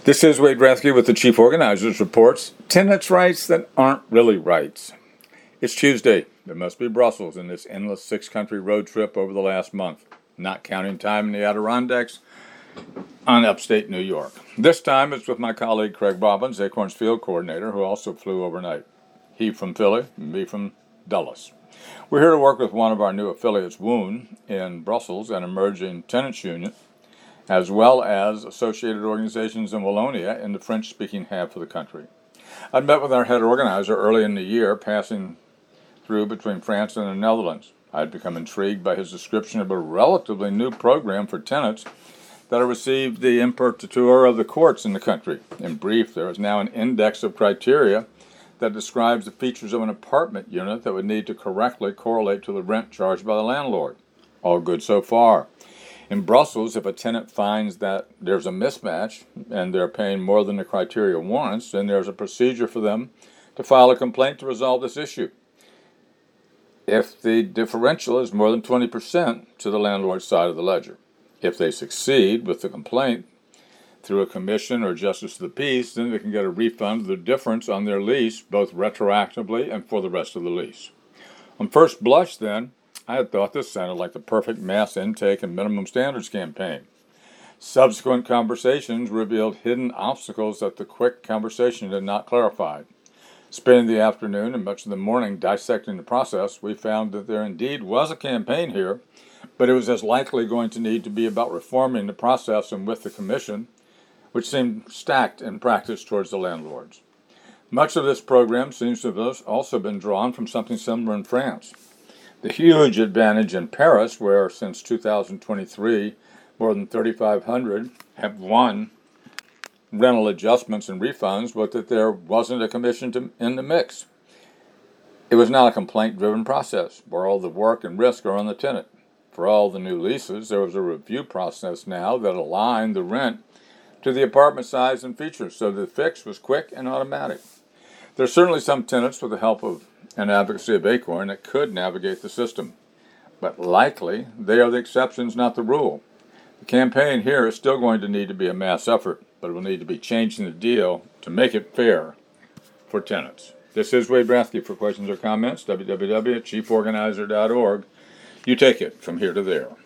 This is Wade Rathke with the Chief Organizers Reports. Tenants' rights that aren't really rights. It's Tuesday. There must be Brussels in this endless six-country road trip over the last month, not counting time in the Adirondacks on upstate New York. This time it's with my colleague Craig Robbins, Acorns Field Coordinator, who also flew overnight. He from Philly, me from Dulles. We're here to work with one of our new affiliates, Woon, in Brussels, an emerging tenants union, as well as associated organizations in Wallonia in the French-speaking half of the country. I'd met with our head organizer early in the year, passing through between France and the Netherlands. I'd become intrigued by his description of a relatively new program for tenants that have received the imprimatur of the courts in the country. In brief, there is now an index of criteria that describes the features of an apartment unit that would need to correctly correlate to the rent charged by the landlord. All good so far. In Brussels, if a tenant finds that there's a mismatch and they're paying more than the criteria warrants, then there's a procedure for them to file a complaint to resolve this issue. If the differential is more than 20% to the landlord's side of the ledger. If they succeed with the complaint through a commission or justice of the peace, then they can get a refund of the difference on their lease, both retroactively and for the rest of the lease. On first blush, then, I had thought this sounded like the perfect mass intake and minimum standards campaign. Subsequent conversations revealed hidden obstacles that the quick conversation had not clarified. Spending the afternoon and much of the morning dissecting the process, we found that there indeed was a campaign here, but it was as likely going to need to be about reforming the process and with the commission, which seemed stacked in practice towards the landlords. Much of this program seems to have also been drawn from something similar in France. The huge advantage in Paris, where since 2023, more than 3,500 have won rental adjustments and refunds, was that there wasn't a commission in the mix. It was not a complaint-driven process, where all the work and risk are on the tenant. For all the new leases, there was a review process now that aligned the rent to the apartment size and features, so the fix was quick and automatic. There are certainly some tenants, with the help of and advocacy of Acorn, that could navigate the system. But likely, they are the exceptions, not the rule. The campaign here is still going to need to be a mass effort, but it will need to be changing the deal to make it fair for tenants. This is Wade Rathke. For questions or comments, www.chieforganizer.org. You take it from here to there.